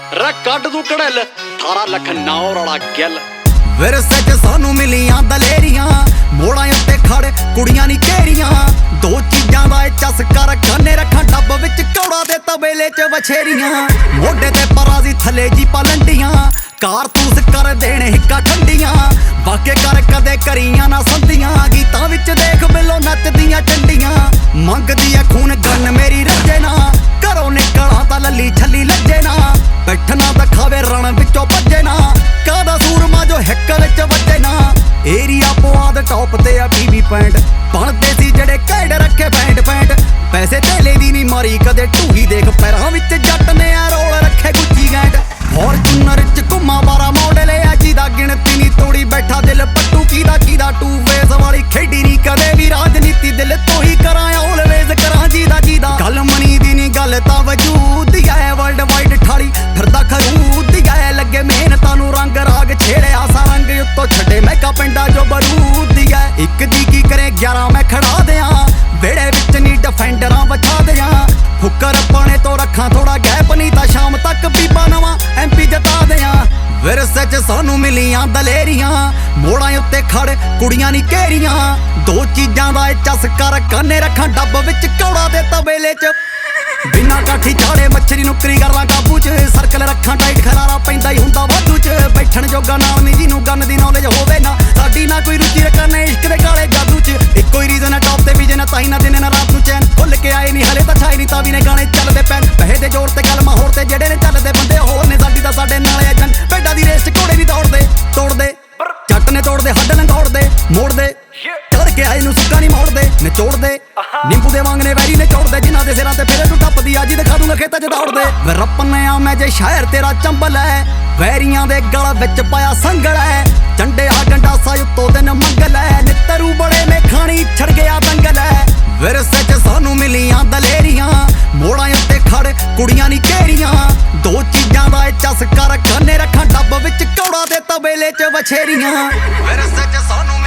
रा कड तू कड़ल 18 ਲੱਖ 9 वाला गल विरसे च सानू मिलियां दलेरियां मोड़ां उत्ते खड़ कुड़ियां नी घेरियां दो चीजां दा चस्का रखाने रखां डब विच कौड़ा दे तबेले च बछेरियां मोढे ते पराजी थले जी पलंडियां कारतूस कर देने हिक्का ठंडियां वाके कर कदे करियां ना संदियां गीतां विच देख बिलो नचदियां चंडियां मंगदी ऐ खून गन मेरी रजे ना घरों निकलां तां लली छली लज्जे ना बैठना दिखावे रण विचों भज्जे ना कादा सूरमा जो हिक विच वज्जे ना एरिया पुआद टॉप ते आ बीबी पैंट बनदे सी जेड़े कैड रखे पैंट पैंट पैसे तेले दी नी मारी कदे ढूही देख पैरां विच जट ने आ रोल रखे गुच्ची गैंट फॉर्चूनर च घुमा 12 मॉडल आ जिदा गिणती नी तोड़ी बैठा दिल पट्टू कीदा टू फेस वाली खेडी नी कदे भी राजनीति दिल तो ही करां ऑलवेज करां जीदा गल मनी दी नी गल तां वजूद ऐ वर्ल्ड वाइड ठाली फिरदा खरूद ऐ लगे मेहनतां नू रंग राग छेड़िया सा रंग उत्तों छड्डे महका पिंडा जो बरूद ऐ इक दी की करे 11 मैं खड़ा दियां वेड़े विच नी डिफेंडरां बचा दियां फुकर पाने तो रखां थोड़ा गैप नी तां शाम तक बीबा नवां MP जता दियां विरसे च सानू मिलियां दलेरियां मोड़ां उत्ते खड़ कुड़ियां नी घेरियां दो चीजां दा चस्का रखाने रखां डब विच कौड़ा दे तबेले च बिना काठी झाड़े मच्छरी नुकरी कर ला काबू च सर्कल रखां टाइट खलारा पैंदा ही हुंदा वाधू च बैठण जोगा नाल नी जिन्नू गन दी नॉलेज होवे ना साडी ना कोई रुचि रखने इश्क दे काले जादू च इक्को ही रीजन है टॉप ते विजन ताई ना दिन ना रात नू चैन भुल के आए नी हले तां छाई नी तावी ने गाने चलदे पैन पैसे दे जोर ते कलमा होर ते जेड़े ने चलदे बंदे होर ने साडी दा साडे नाल अजन भेडा दी रेस च घोड़े नी दौड़दे तोड़दे जट ने तोड़दे हड्ड लंघोड़दे मोड़दे चढ़ के आए नू सुक्का नी मोड़दे निचोड़दे नींबू दे वांग ने वैरी ने चोड़दे जिन्हां दे सिरां ते फिरे तू टप्पदी अज दिखा दूंगा खेतां च दौड़दे वे रप्पने आ मैं जे शायर तेरा चंबल है वैरियां दे गल विच पाया संगल है झंडे आ गंडासा उत्तों दिन मंगल है नित्तरू बड़े में खानी छड़ गया दंगल है विरसे च सानू मिलियां दलेरियां मोड़ां उत्ते खड़ कुड़ियां नी घेरियां दो चीजां दा चस्का रखाने रखां डब विच कौड़ा दे तबेले च बछेरियां विरसे च सानू